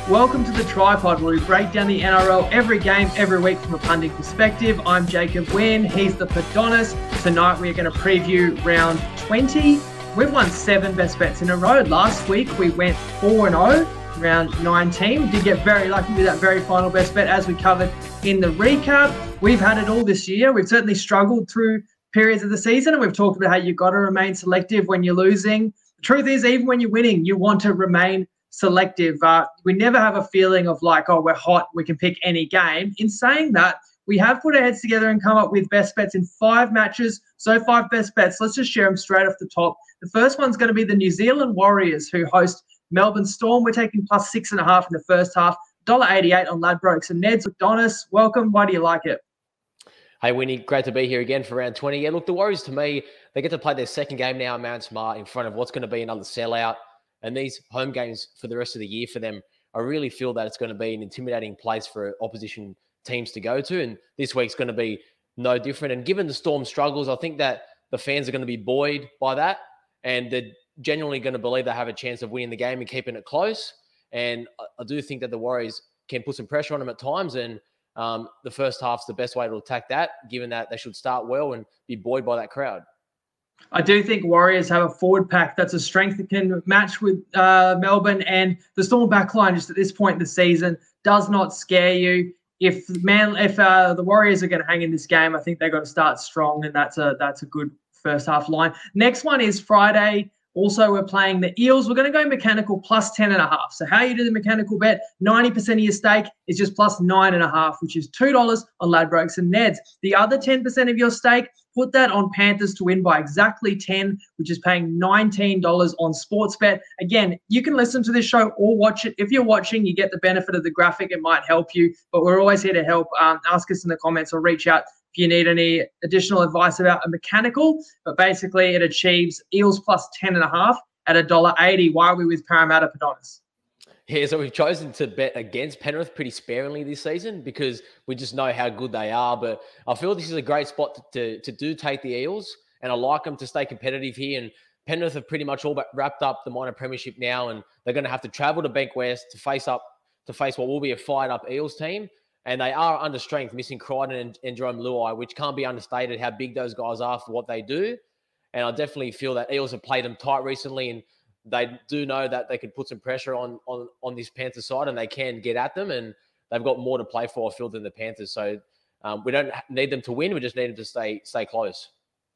Welcome to the Tripod, where we break down the NRL every game, every week from a punting perspective. I'm Jacob Wynn. He's the Padonis. Tonight we're going to preview round 20. We've won 7 best bets in a row. Last week we went 4-0, round 19. We did get very lucky with that very final best bet, as we covered in the recap. We've had it all this year. We've certainly struggled through periods of the season, and we've talked about how you've got to remain selective when you're losing. The truth is, even when you're winning, you want to remain selective. We never have a feeling of like, oh, we're hot, we can pick any game. In saying that, we have put our heads together and come up with best bets in 5 matches. So 5 best bets. Let's just share them straight off the top. The first one's going to be the New Zealand Warriors, who host Melbourne Storm. We're taking plus 6.5 in the first half. $1.88 on Ladbrokes and Neds. Adonis, welcome. Why do you like it? Hey, Winnie, great to be here again for round 20. Yeah, look, the Warriors, to me, they get to play their second game now at Mount Smart in front of what's going to be another sellout. And these home games for the rest of the year for them, I really feel that it's going to be an intimidating place for opposition teams to go to. And this week's going to be no different. And given the Storm struggles, I think that the fans are going to be buoyed by that. And they're genuinely going to believe they have a chance of winning the game and keeping it close. And I do think that the Warriors can put some pressure on them at times. And the first half's the best way to attack that, given that they should start well and be buoyed by that crowd. I do think Warriors have a forward pack that's a strength that can match with Melbourne, and the Storm backline just at this point in the season does not scare you. If the Warriors are going to hang in this game, I think they've got to start strong, and that's a good first half line. Next one is Friday. Also, we're playing the Eels. We're going to go mechanical plus 10.5. So how you do the mechanical bet, 90% of your stake is just plus 9.5, which is $2 on Ladbrokes and Neds. The other 10% of your stake, put that on Panthers to win by exactly 10, which is paying $19 on Sportsbet. Again, you can listen to this show or watch it. If you're watching, you get the benefit of the graphic. It might help you, but we're always here to help. Ask us in the comments or reach out if you need any additional advice about a mechanical. But basically, it achieves Eels plus 10.5 at $1.80. Why are we with Parramatta, Padonis? Yeah, so we've chosen to bet against Penrith pretty sparingly this season because we just know how good they are. But I feel this is a great spot to take the Eels, and I like them to stay competitive here. And Penrith have pretty much all but wrapped up the minor premiership now, and they're going to have to travel to Bankwest to face what will be a fired-up Eels team. And they are under strength, missing Crichton and Jerome Luai, which can't be understated how big those guys are for what they do. And I definitely feel that Eels have played them tight recently, and they do know that they can put some pressure on this Panthers side, and they can get at them, and they've got more to play for, I feel, than the Panthers. So we don't need them to win. We just need them to stay close.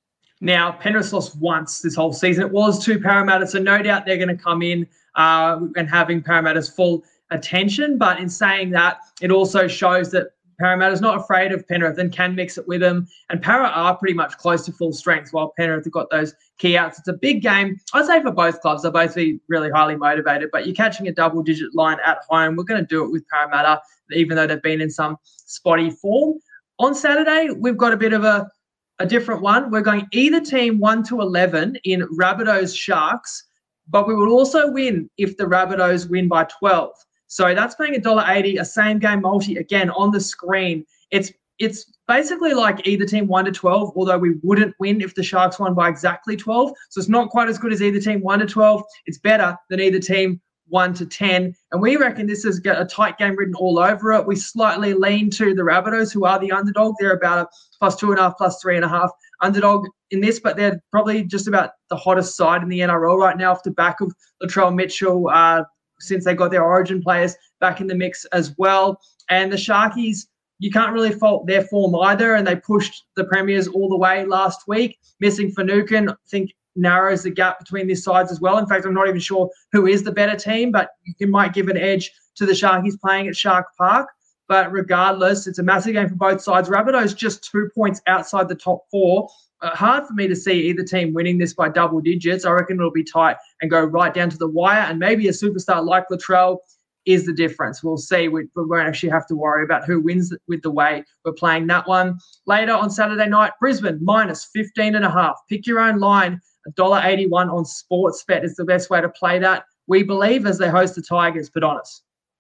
Now, Penrith lost once this whole season. It was to Parramatta, so no doubt they're going to come in and having Parramatta's full attention. But in saying that, it also shows that Parramatta's not afraid of Penrith and can mix it with them. And Para are pretty much close to full strength, while Penrith have got those key outs. It's a big game, I'd say, for both clubs. They'll both be really highly motivated. But you're catching a double-digit line at home. We're going to do it with Parramatta, even though they've been in some spotty form. On Saturday, we've got a bit of a different one. We're going either team 1-11 in Rabbitohs Sharks, but we will also win if the Rabbitohs win by 12. So that's paying $1.80, a same-game multi, again, on the screen. It's basically like either team 1-12, although we wouldn't win if the Sharks won by exactly 12. So it's not quite as good as either team 1-12. It's better than either team 1-10. And we reckon this has got a tight game written all over it. We slightly lean to the Rabbitohs, who are the underdog. They're about a plus 2.5, plus 3.5 underdog in this, but they're probably just about the hottest side in the NRL right now off the back of Latrell Mitchell, since they got their origin players back in the mix as well. And the Sharkies, you can't really fault their form either, and they pushed the Premiers all the way last week. Missing Finucane, I think, narrows the gap between these sides as well. In fact, I'm not even sure who is the better team, but you might give an edge to the Sharkies playing at Shark Park. But regardless, it's a massive game for both sides. Rabbitohs just 2 points outside the top 4. Hard for me to see either team winning this by double digits. I reckon it'll be tight and go right down to the wire. And maybe a superstar like Latrell is the difference. We'll see. We won't actually have to worry about who wins with the way we're playing that one. Later on Saturday night, Brisbane minus 15.5. Pick your own line. $1.81 on Sportsbet is the best way to play that, we believe, as they host the Tigers. Padonis.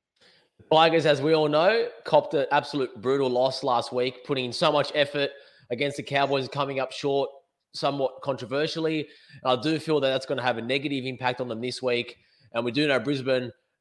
Tigers, as we all know, copped an absolute brutal loss last week, putting in so much effort against the Cowboys, coming up short somewhat controversially. And I do feel that that's going to have a negative impact on them this week. And we do know Brisbane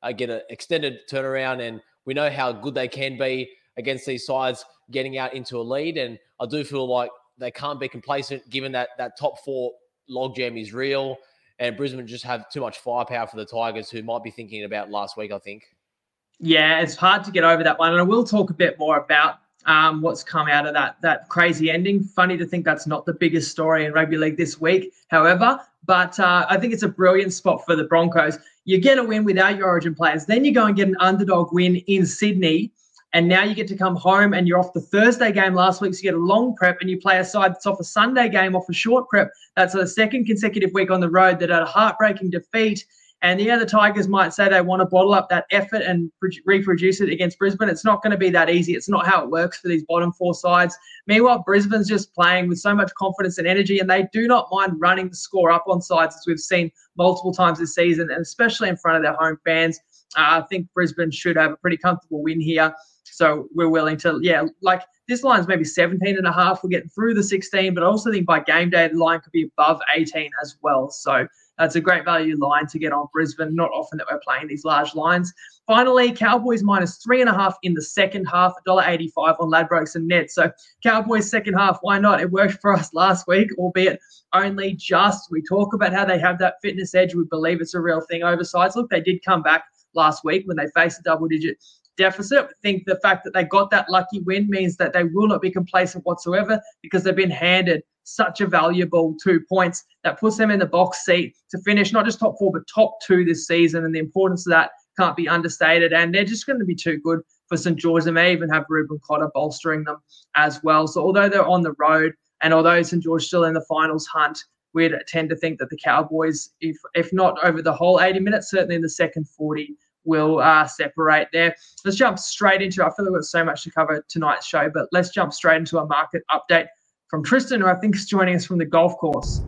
get an extended turnaround, and we know how good they can be against these sides getting out into a lead. And I do feel like they can't be complacent given that top 4 logjam is real, and Brisbane just have too much firepower for the Tigers, who might be thinking about last week, I think. Yeah, it's hard to get over that one. And I will talk a bit more about what's come out of that crazy ending. Funny to think that's not the biggest story in rugby league this week, however. But I think it's a brilliant spot for the Broncos. You get a win without your Origin players. Then you go and get an underdog win in Sydney. And now you get to come home and you're off the Thursday game last week, so you get a long prep, and you play a side that's off a Sunday game off a short prep. That's a second consecutive week on the road that had a heartbreaking defeat. And the Tigers might say they want to bottle up that effort and reproduce it against Brisbane. It's not going to be that easy. It's not how it works for these bottom 4 sides. Meanwhile, Brisbane's just playing with so much confidence and energy, and they do not mind running the score up on sides, as we've seen multiple times this season, and especially in front of their home fans. I think Brisbane should have a pretty comfortable win here. So we're willing to, like this line's maybe 17.5. We're getting through the 16, but I also think by game day, the line could be above 18 as well. So that's a great value line to get on Brisbane. Not often that we're playing these large lines. Finally, Cowboys -3.5 in the second half, $1.85 on Ladbrokes and Net. So Cowboys second half, why not? It worked for us last week, albeit only just. We talk about how they have that fitness edge. We believe it's a real thing over sides. Look, they did come back last week when they faced a double-digit deficit. I think the fact that they got that lucky win means that they will not be complacent whatsoever, because they've been handed such a valuable 2 points that puts them in the box seat to finish not just top 4 but top 2 this season, and the importance of that can't be understated. And they're just going to be too good for St George. They may even have Ruben Cotter bolstering them as well. So although they're on the road, and although St George still in the finals hunt, we'd tend to think that the Cowboys, if not over the whole 80 minutes, certainly in the second 40, will separate there. Let's jump straight into, I feel like we've got so much to cover tonight's show, but let's jump straight into a market update from Tristan, who I think is joining us from the golf course.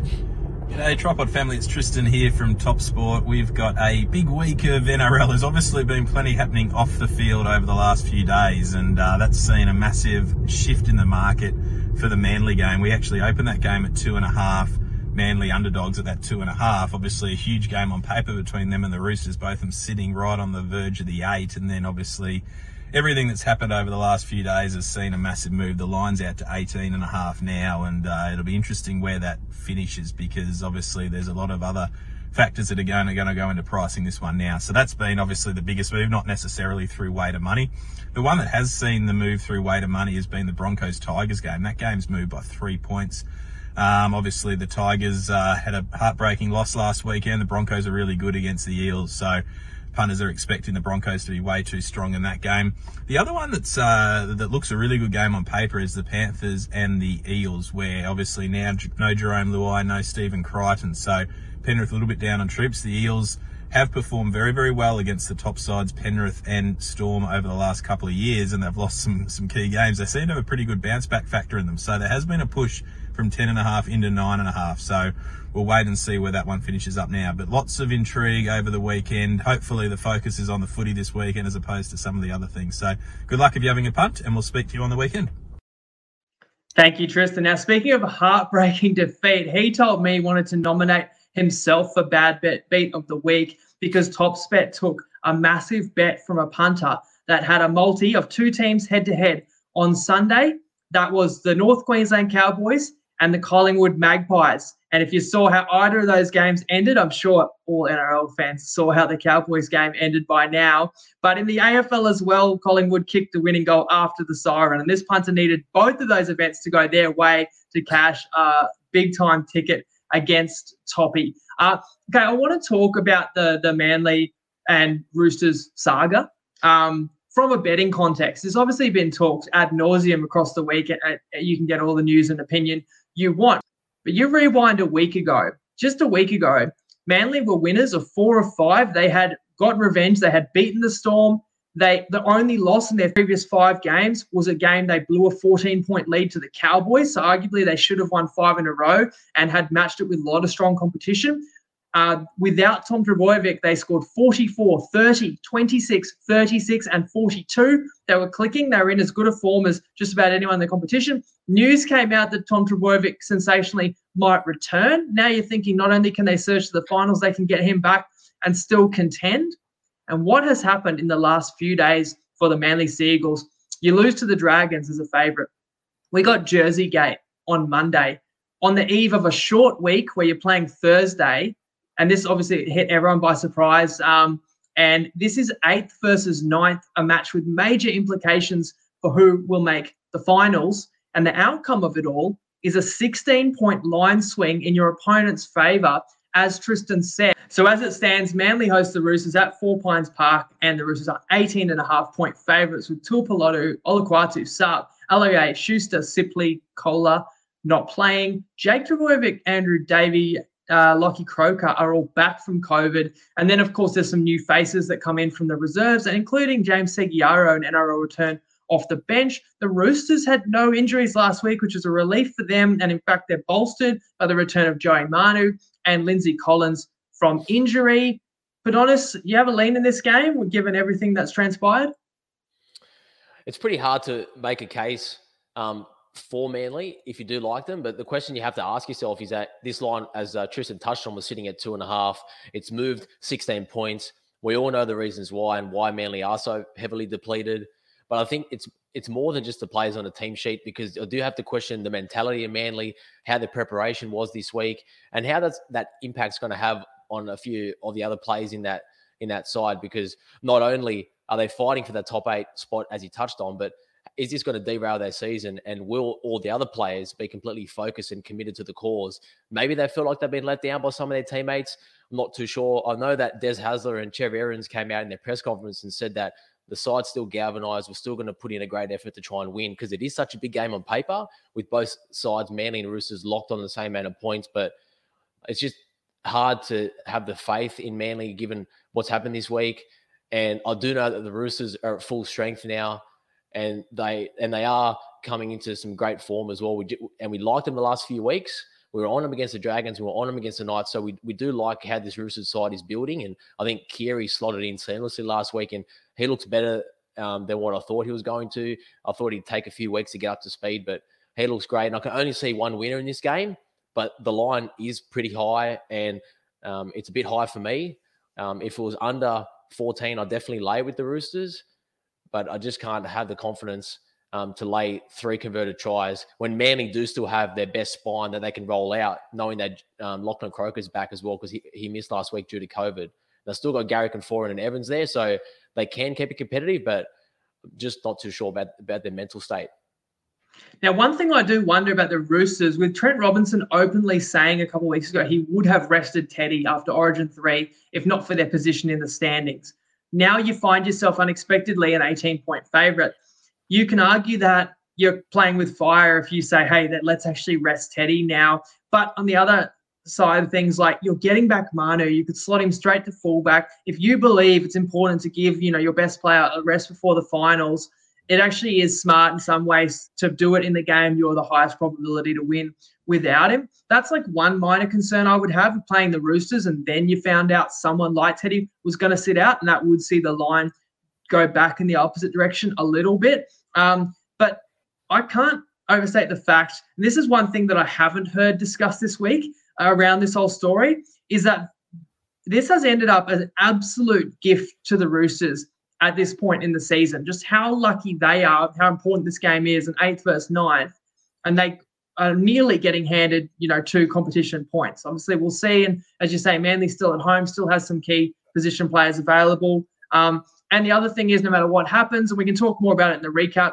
G'day Tripod family, it's Tristan here from Top Sport. We've got a big week of NRL. There's obviously been plenty happening off the field over the last few days, and that's seen a massive shift in the market for the Manly game. We actually opened that game at 2.5. Manly underdogs at that 2.5. Obviously a huge game on paper between them and the Roosters, both of them sitting right on the verge of the 8. And then obviously everything that's happened over the last few days has seen a massive move. The line's out to 18.5 now, and it'll be interesting where that finishes, because obviously there's a lot of other factors that are going to go into pricing this one now. So that's been obviously the biggest move, not necessarily through weight of money. The one that has seen the move through weight of money has been the Broncos-Tigers game. That game's moved by 3 points. Obviously the Tigers had a heartbreaking loss last weekend. The Broncos are really good against the Eels, so punters are expecting the Broncos to be way too strong in that game. The other one that looks a really good game on paper is the Panthers and the Eels, where obviously now no Jerome Luai, no Stephen Crichton, so Penrith a little bit down on troops. The Eels have performed very, very well against the top sides, Penrith and Storm, over the last couple of years, and they've lost some key games. They seem to have a pretty good bounce back factor in them, so there has been a push from 10.5 into 9.5. So we'll wait and see where that one finishes up now. But lots of intrigue over the weekend. Hopefully the focus is on the footy this weekend as opposed to some of the other things. So good luck if you're having a punt, and we'll speak to you on the weekend. Thank you, Tristan. Now, speaking of a heartbreaking defeat, he told me he wanted to nominate himself for bad beat of the week because TopSpet took a massive bet from a punter that had a multi of 2 teams head-to-head on Sunday. That was the North Queensland Cowboys and the Collingwood Magpies. And if you saw how either of those games ended, I'm sure all NRL fans saw how the Cowboys game ended by now. But in the AFL as well, Collingwood kicked the winning goal after the siren. And this punter needed both of those events to go their way to cash a big-time ticket against Toppy. Okay, I want to talk about the Manly and Roosters saga. From a betting context, there's obviously been talked ad nauseum across the week. You can get all the news and opinion you want. But you rewind just a week ago, Manly were winners of 4 of 5. They had got revenge. They had beaten the Storm. The only loss in their previous 5 games was a game they blew a 14-point lead to the Cowboys. So arguably they should have won 5 in a row and had matched it with a lot of strong competition. Without Tom Trbojevic, they scored 44, 30, 26, 36, and 42. They were clicking. They were in as good a form as just about anyone in the competition. News came out that Tom Trbojevic sensationally might return. Now you're thinking not only can they surge to the finals, they can get him back and still contend. And what has happened in the last few days for the Manly Sea Eagles? You lose to the Dragons as a favourite. We got Jersey Gate on Monday, on the eve of a short week where you're playing Thursday. And this obviously hit everyone by surprise. And this is 8th versus 9th, a match with major implications for who will make the finals. And the outcome of it all is a 16-point line swing in your opponent's favour, as Tristan said. So as it stands, Manly hosts the Roosters at 4 Pines Park, and the Roosters are 18.5-point favourites with Tuipulotu, Olukwatu, Saab, Aloiai, Schuster, Sipley, Kohler not playing. Jake Trbojevic, Andrew Davey, Lockie Croker are all back from COVID. And then, of course, there's some new faces that come in from the reserves, and including James Seguiaro, an NRL return off the bench. The Roosters had no injuries last week, which is a relief for them. And in fact, they're bolstered by the return of Joey Manu and Lindsay Collins from injury. Adonis, you have a lean in this game, given everything that's transpired? It's pretty hard to make a case for Manly if you do like them. But the question you have to ask yourself is that this line, as Tristan touched on, was sitting at 2.5. It's moved 16 points. We all know the reasons why and why Manly are so heavily depleted. But I think it's more than just the players on the team sheet, because I do have to question the mentality of Manly, how the preparation was this week, and how that impact's going to have on a few of the other players in that side. Because not only are they fighting for that top 8 spot, as you touched on, but is this going to derail their season? And will all the other players be completely focused and committed to the cause? Maybe they feel like they've been let down by some of their teammates. I'm not too sure. I know that Des Hasler and Chev Aarons came out in their press conference and said that the side's still galvanised. We're still going to put in a great effort to try and win, because it is such a big game on paper with both sides, Manly and Roosters, locked on the same amount of points. But it's just hard to have the faith in Manly given what's happened this week. And I do know that the Roosters are at full strength now, and they are coming into some great form as well. We liked them the last few weeks. We were on them against the Dragons. We were on them against the Knights. So we do like how this Roosters side is building. And I think Keary slotted in seamlessly last week, and he looks better than what I thought he was going to. I thought he'd take a few weeks to get up to speed, but he looks great. And I can only see one winner in this game, but the line is pretty high, and it's a bit high for me. If it was under 14, I'd definitely lay with the Roosters, but I just can't have the confidence to lay 3 converted tries when Manly do still have their best spine that they can roll out, knowing that Lachlan Croker's back as well, because he missed last week due to COVID. They've still got Garrick and Foran and Evans there, so they can keep it competitive, but just not too sure about their mental state. Now, one thing I do wonder about the Roosters, with Trent Robinson openly saying a couple of weeks ago he would have rested Teddy after Origin 3 if not for their position in the standings. Now you find yourself unexpectedly an 18-point favourite. You can argue that you're playing with fire if you say, hey, let's actually rest Teddy now. But on the other side of things, like, you're getting back Manu, you could slot him straight to fullback. If you believe it's important to give, your best player a rest before the finals, it actually is smart in some ways to do it in the game you're the highest probability to win without him. That's like one minor concern I would have with playing the Roosters, and then you found out someone like Teddy was going to sit out, and that would see the line go back in the opposite direction a little bit. But I can't overstate the fact, and this is one thing that I haven't heard discussed this week around this whole story, is that this has ended up as an absolute gift to the Roosters at this point in the season. Just how lucky they are, how important this game is, an 8th versus 9th, and they are nearly getting handed, 2 competition points. Obviously, we'll see. And as you say, Manly's still at home, still has some key position players available. And the other thing is, no matter what happens, and we can talk more about it in the recap,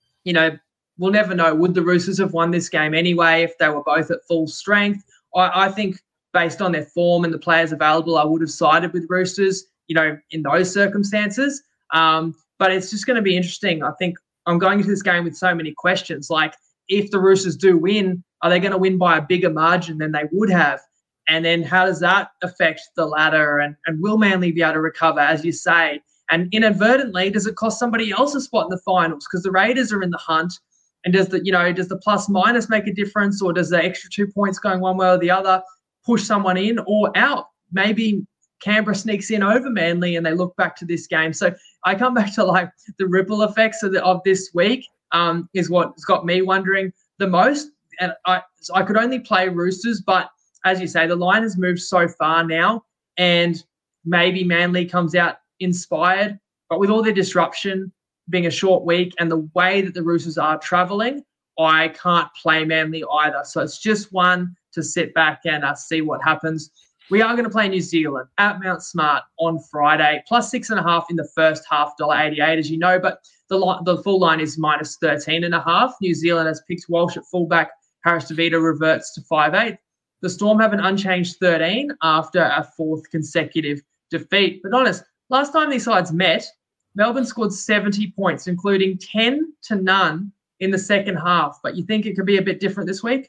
we'll never know. Would the Roosters have won this game anyway if they were both at full strength? I think based on their form and the players available, I would have sided with Roosters, in those circumstances. But it's just going to be interesting. I think I'm going into this game with so many questions. Like, if the Roosters do win, are they going to win by a bigger margin than they would have? And then how does that affect the ladder? And will Manly be able to recover, as you say? And inadvertently, does it cost somebody else a spot in the finals? Because the Raiders are in the hunt. And does the plus minus make a difference, or does the extra 2 points going one way or the other push someone in or out? Maybe Canberra sneaks in over Manly and they look back to this game. So I come back to like the ripple effects of this week is what's got me wondering the most. And I could only play Roosters, but as you say, the line has moved so far now, and maybe Manly comes out inspired. But with all the disruption being a short week and the way that the Roosters are travelling, I can't play Manly either. So it's just one to sit back and see what happens. We are going to play New Zealand at Mount Smart on Friday, plus 6.5 in the first half, $1.88, as you know. But the full line is minus 13.5. New Zealand has picked Walsh at fullback. Harris DeVito reverts to 5'8". The Storm have an unchanged 13 after a fourth consecutive defeat. But honest, last time these sides met, Melbourne scored 70 points, including 10-0 in the second half. But you think it could be a bit different this week?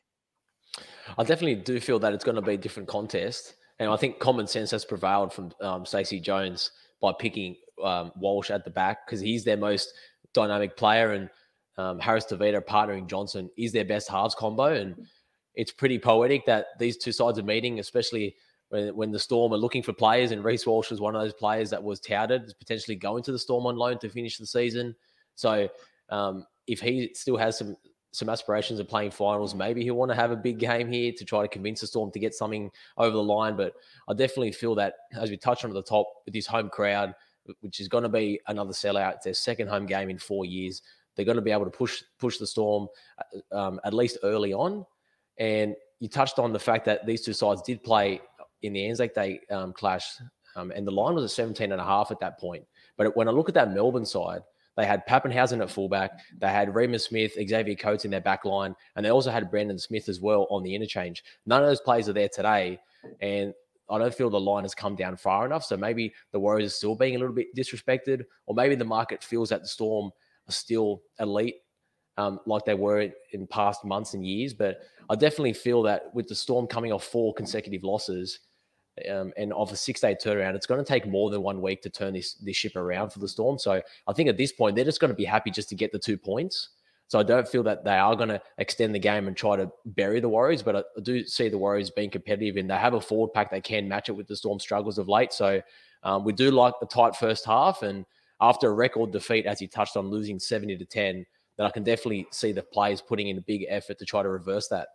I definitely do feel that it's going to be a different contest. And I think common sense has prevailed from Stacey Jones by picking Walsh at the back because he's their most dynamic player, and Harris DeVito partnering Johnson is their best halves combo. And it's pretty poetic that these two sides are meeting, especially when the Storm are looking for players, and Reece Walsh was one of those players that was touted as potentially going to the Storm on loan to finish the season. So if he still has some aspirations of playing finals, maybe he'll want to have a big game here to try to convince the Storm to get something over the line. But I definitely feel that, as we touched on at the top, with this home crowd, which is going to be another sellout, it's their second home game in 4 years, they're going to be able to push the Storm at least early on. And you touched on the fact that these two sides did play in the Anzac Day clash, and the line was at 17.5 at that point. But when I look at that Melbourne side, they had Pappenhausen at fullback, they had Remus Smith, Xavier Coates in their back line, and they also had Brandon Smith as well on the interchange. None of those players are there today, and I don't feel the line has come down far enough. So maybe the Warriors are still being a little bit disrespected, or maybe the market feels that the Storm are still elite like they were in past months and years. But I definitely feel that with the Storm coming off 4 consecutive losses, and of a 6-day turnaround, it's going to take more than 1 week to turn this ship around for the Storm. So I think at this point, they're just going to be happy just to get the 2 points. So I don't feel that they are going to extend the game and try to bury the Warriors, but I do see the Warriors being competitive, and they have a forward pack that can match it with the Storm struggles of late. So we do like the tight first half, and after a record defeat, as he touched on, losing 70-10, that I can definitely see the players putting in a big effort to try to reverse that.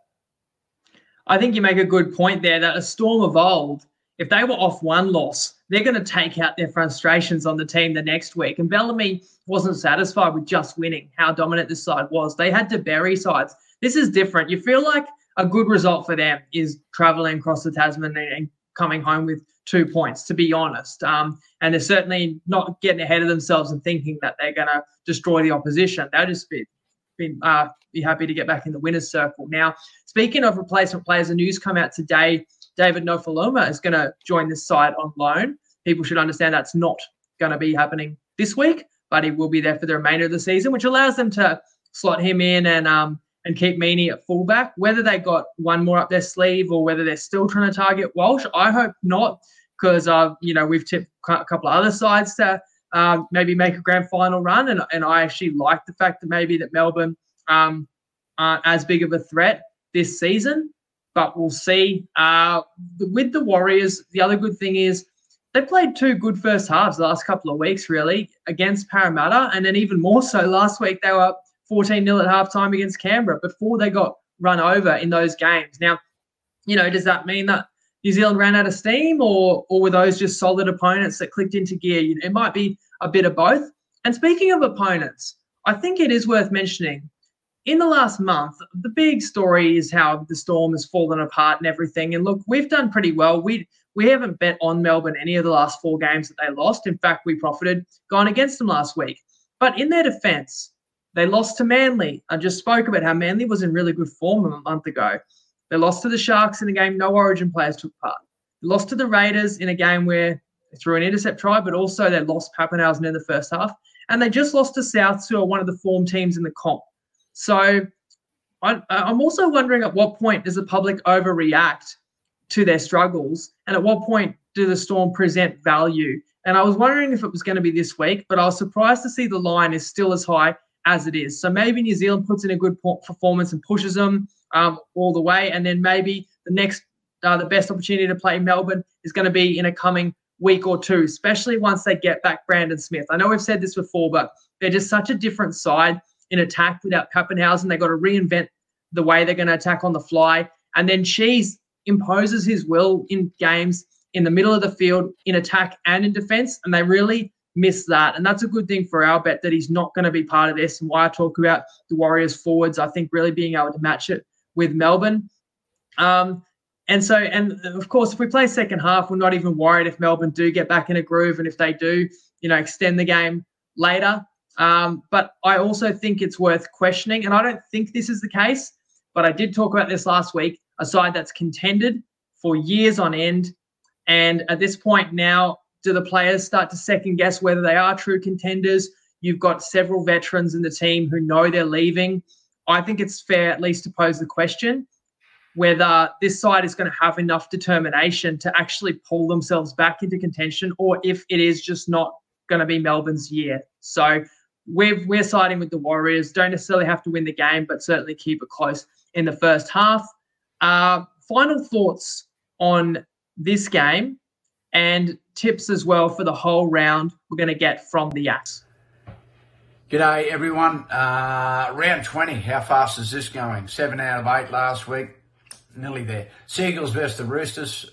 I think you make a good point there that a Storm of old, if they were off 1 loss, they're going to take out their frustrations on the team the next week. And Bellamy wasn't satisfied with just winning, how dominant this side was. They had to bury sides. This is different. You feel like a good result for them is travelling across the Tasman and coming home with 2 points, to be honest. And they're certainly not getting ahead of themselves and thinking that they're going to destroy the opposition. They'll just be happy to get back in the winner's circle. Now, speaking of replacement players, the news come out today, David Nofaluma is going to join this side on loan. People should understand that's not going to be happening this week, but he will be there for the remainder of the season, which allows them to slot him in and keep Meaney at fullback. Whether they got one more up their sleeve or whether they're still trying to target Walsh, I hope not, because we've tipped a couple of other sides to maybe make a grand final run, and I actually like the fact that maybe that Melbourne aren't as big of a threat this season. But we'll see. With the Warriors, the other good thing is they played 2 good first halves the last couple of weeks, really, against Parramatta. And then even more so last week, they were 14-0 at halftime against Canberra before they got run over in those games. Now, does that mean that New Zealand ran out of steam, or were those just solid opponents that clicked into gear? It might be a bit of both. And speaking of opponents, I think it is worth mentioning, in the last month, the big story is how the Storm has fallen apart and everything. And look, we've done pretty well. We haven't bet on Melbourne any of the last 4 games that they lost. In fact, we profited going against them last week. But in their defence, they lost to Manly. I just spoke about how Manly was in really good form a month ago. They lost to the Sharks in a game no Origin players took part. They lost to the Raiders in a game where they threw an intercept try, but also they lost Pappenhausen in the first half. And they just lost to Souths, who are one of the form teams in the comp. So I'm also wondering, at what point does the public overreact to their struggles, and at what point do the Storm present value? And I was wondering if it was going to be this week, but I was surprised to see the line is still as high as it is. So maybe New Zealand puts in a good performance and pushes them all the way, and then maybe the best opportunity to play Melbourne is going to be in a coming week or 2, especially once they get back Brandon Smith. I know we've said this before, but they're just such a different side in attack without Pappenhausen. They've got to reinvent the way they're going to attack on the fly. And then Cheese imposes his will in games in the middle of the field, in attack and in defence, and they really miss that. And that's a good thing for our bet that he's not going to be part of this, and why I talk about the Warriors forwards, I think really being able to match it with Melbourne. And of course, if we play second half, we're not even worried if Melbourne do get back in a groove and if they do, extend the game later. But I also think it's worth questioning, and I don't think this is the case, but I did talk about this last week, a side that's contended for years on end. And at this point now, do the players start to second guess whether they are true contenders? You've got several veterans in the team who know they're leaving. I think it's fair at least to pose the question whether this side is going to have enough determination to actually pull themselves back into contention, or if it is just not going to be Melbourne's year. So we're siding with the Warriors. Don't necessarily have to win the game, but certainly keep it close in the first half. Final thoughts on this game and tips as well for the whole round we're going to get from the Yaks. G'day everyone. Round 20, how fast is this going? 7 out of 8 last week. Nearly there. Seagulls versus the Roosters.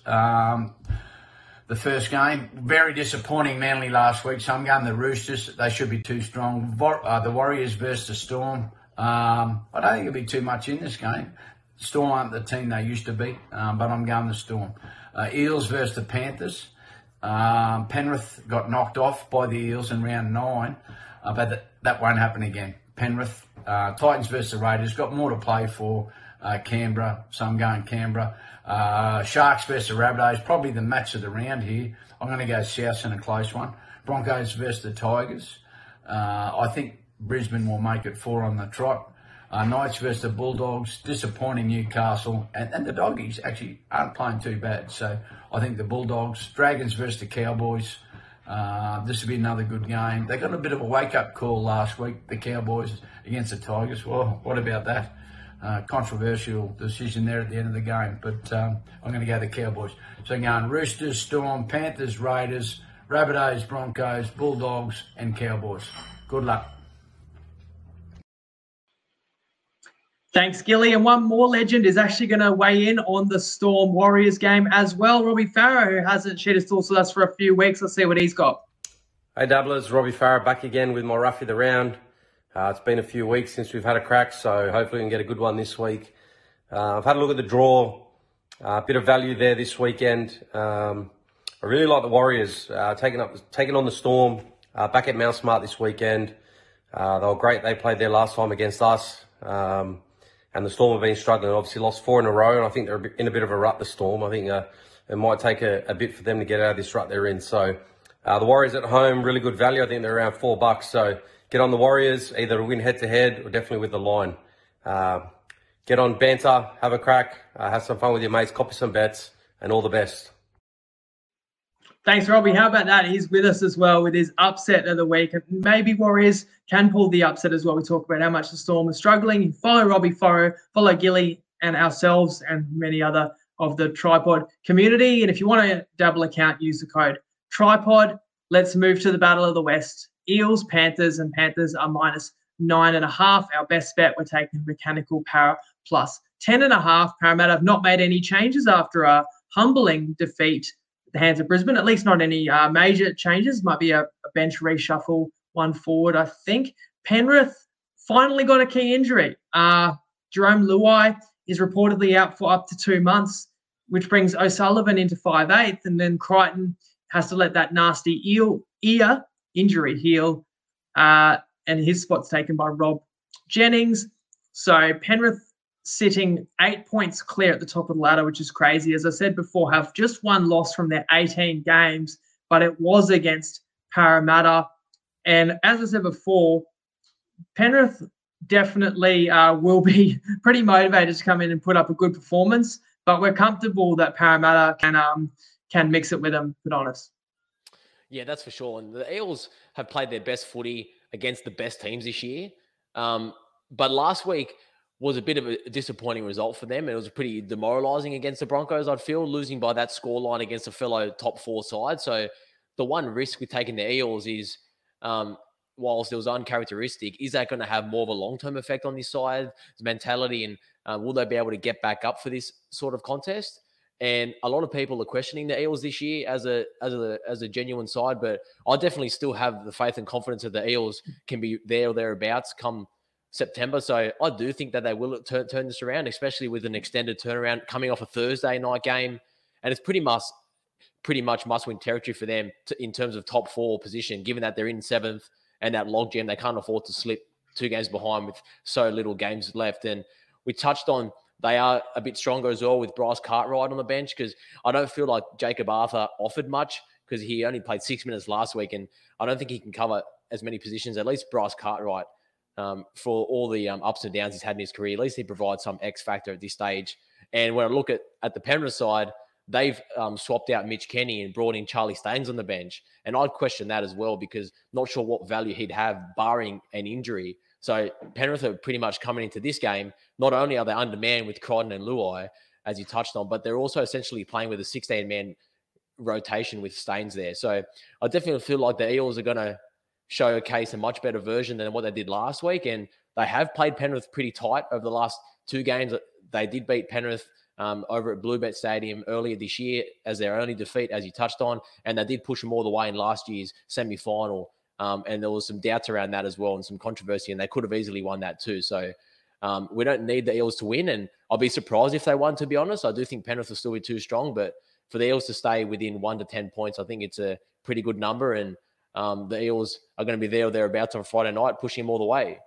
The first game. Very disappointing Manly last week, so I'm going the Roosters. They should be too strong. The Warriors versus the Storm. I don't think it'll be too much in this game. Storm aren't the team they used to be, but I'm going the Storm. Eels versus the Panthers. Penrith got knocked off by the Eels in round 9, but that won't happen again. Penrith. Titans versus the Raiders. Got more to play for. Canberra, so I'm going Canberra. Sharks versus the Rabbitohs, probably the match of the round here. I'm going to go South in a close one. Broncos versus the Tigers. I think Brisbane will make it 4 on the trot. Knights versus the Bulldogs, disappointing Newcastle. And the Doggies actually aren't playing too bad, so I think the Bulldogs. Dragons versus the Cowboys. This will be another good game. They got a bit of a wake-up call last week, the Cowboys against the Tigers. Well, what about that? Controversial decision there at the end of the game, but I'm going to go the Cowboys. So I'm going Roosters, Storm, Panthers, Raiders, Rabbitohs, Broncos, Bulldogs, and Cowboys. Good luck. Thanks, Gilly. And one more legend is actually going to weigh in on the Storm Warriors game as well. Robbie Farah, who hasn't shared his thoughts with us for a few weeks. Let's see what he's got. Hey, Doublers. Robbie Farah back again with my roughie the round. It's been a few weeks since we've had a crack, so hopefully we can get a good one this week. I've had a look at the draw, a bit of value there this weekend. I really like the Warriors taking on the Storm back at Mount Smart this weekend. They were great. They played there last time against us, and the Storm have been struggling. Obviously lost 4 in a row, and I think they're in a bit of a rut, the Storm. I think it might take a bit for them to get out of this rut they're in. So the Warriors at home, really good value. I think they're around $4. So get on the Warriors, either to win head-to-head or definitely with the line. Get on banter, have a crack, have some fun with your mates, copy some bets, and all the best. Thanks, Robbie. How about that? He's with us as well with his upset of the week. Maybe Warriors can pull the upset as well. We talk about how much the Storm is struggling. Follow Robbie Farah, follow Gilly and ourselves and many other of the Tripod community. And if you want a double account, use the code Tripod. Let's move to the Battle of the West. Eels, Panthers, and Panthers are -9.5. Our best bet, we're taking Mechanical Para plus 10.5. Parramatta have not made any changes after a humbling defeat at the hands of Brisbane, at least not any major changes. Might be a bench reshuffle, one forward, I think. Penrith finally got a key injury. Jerome Luai is reportedly out for up to 2 months, which brings O'Sullivan into 5/8, and then Crichton has to let that nasty ear injury heal, and his spot's taken by Rob Jennings. So Penrith sitting 8 points clear at the top of the ladder, which is crazy. As I said before, have just one loss from their 18 games, but it was against Parramatta. And as I said before, Penrith definitely will be pretty motivated to come in and put up a good performance, but we're comfortable that Parramatta can mix it with them, to be honest. Yeah, that's for sure. And the Eels have played their best footy against the best teams this year. But last week was a bit of a disappointing result for them. It was pretty demoralising against the Broncos, I'd feel, losing by that scoreline against a fellow top 4 side. So the one risk with taking the Eels is, whilst it was uncharacteristic, is that going to have more of a long-term effect on this side's mentality? And will they be able to get back up for this sort of contest? And a lot of people are questioning the Eels this year as a genuine side, but I definitely still have the faith and confidence that the Eels can be there or thereabouts come September. So I do think that they will turn this around, especially with an extended turnaround coming off a Thursday night game. And it's pretty much must-win territory for them in terms of top 4 position, given that they're in 7th and that logjam. They can't afford to slip 2 games behind with so little games left. And we touched on they are a bit stronger as well with Bryce Cartwright on the bench, because I don't feel like Jacob Arthur offered much because he only played 6 minutes last week, and I don't think he can cover as many positions. At least Bryce Cartwright, for all the ups and downs he's had in his career, at least he provides some X factor at this stage. And when I look at the Penrith side, they've swapped out Mitch Kenny and brought in Charlie Staines on the bench. And I'd question that as well, because not sure what value he'd have barring an injury. So Penrith are pretty much coming into this game. Not only are they undermanned with Crichton and Luai, as you touched on, but they're also essentially playing with a 16-man rotation with Staines there. So I definitely feel like the Eels are going to showcase a much better version than what they did last week. And they have played Penrith pretty tight over the last 2 games. They did beat Penrith over at Bluebet Stadium earlier this year as their only defeat, as you touched on. And they did push them all the way in last year's semi-final. And there was some doubts around that as well and some controversy, and they could have easily won that too. So we don't need the Eels to win, and I'll be surprised if they won, to be honest. I do think Penrith will still be too strong, but for the Eels to stay within 1 to 10 points, I think it's a pretty good number, and the Eels are going to be there or thereabouts on Friday night, pushing them all the way.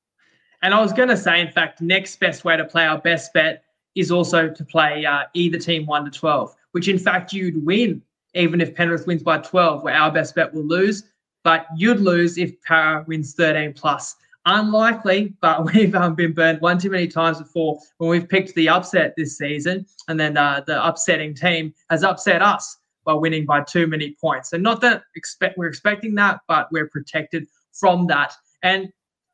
And I was going to say, in fact, next best way to play our best bet is also to play either team 1 to 12, which in fact you'd win even if Penrith wins by 12, where our best bet will lose. But you'd lose if Para wins 13 plus. Unlikely, but we've been burned one too many times before when we've picked the upset this season, and then the upsetting team has upset us by winning by too many points. And not that we're expecting that, but we're protected from that. And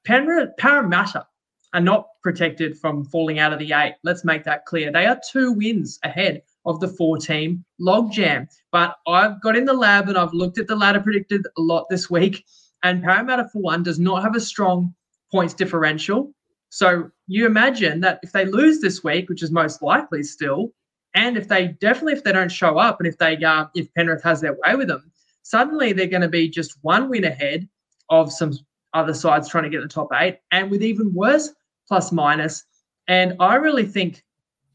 Parramatta are not protected from falling out of the 8. Let's make that clear. They are 2 wins ahead of the 4-team logjam. But I've got in the lab and I've looked at the ladder predicted a lot this week, and Parramatta, for one, does not have a strong points differential. So you imagine that if they lose this week, which is most likely still, and if they don't show up, and if Penrith has their way with them, suddenly they're going to be just 1 win ahead of some other sides trying to get the top 8, and with even worse plus minus. And I really think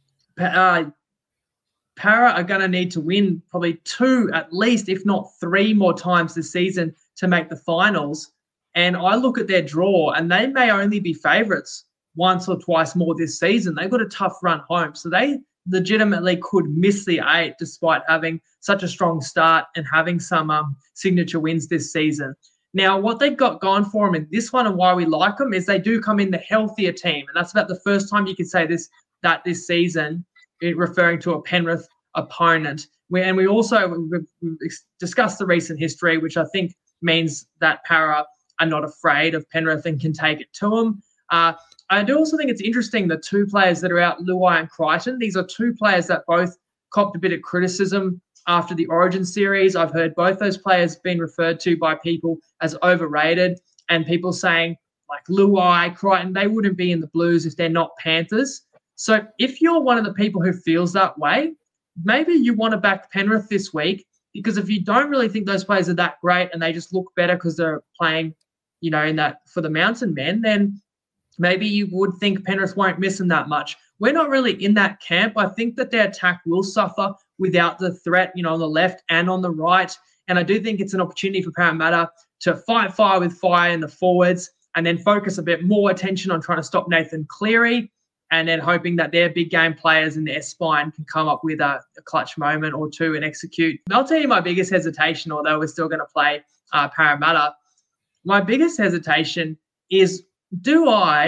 Para are going to need to win probably 2 at least, if not 3 more times this season to make the finals. And I look at their draw, and they may only be favourites once or twice more this season. They've got a tough run home. So they legitimately could miss the 8 despite having such a strong start and having some signature wins this season. Now, what they've got going for them in this one and why we like them is they do come in the healthier team. And that's about the first time you could say this season, referring to a Penrith opponent. We also discussed the recent history, which I think means that Para are not afraid of Penrith and can take it to them. I do also think it's interesting, the 2 players that are out, Luai and Crichton. These are 2 players that both copped a bit of criticism after the Origin series. I've heard both those players being referred to by people as overrated, and people saying, like Luai, Crichton, they wouldn't be in the Blues if they're not Panthers. So if you're one of the people who feels that way, maybe you want to back Penrith this week, because if you don't really think those players are that great and they just look better because they're playing, in that for the Mountain Men, then maybe you would think Penrith won't miss them that much. We're not really in that camp. I think that their attack will suffer without the threat, on the left and on the right. And I do think it's an opportunity for Parramatta to fight fire with fire in the forwards and then focus a bit more attention on trying to stop Nathan Cleary, and then hoping that their big game players in their spine can come up with a clutch moment or 2 and execute. I'll tell you my biggest hesitation, although we're still going to play Parramatta. My biggest hesitation is, do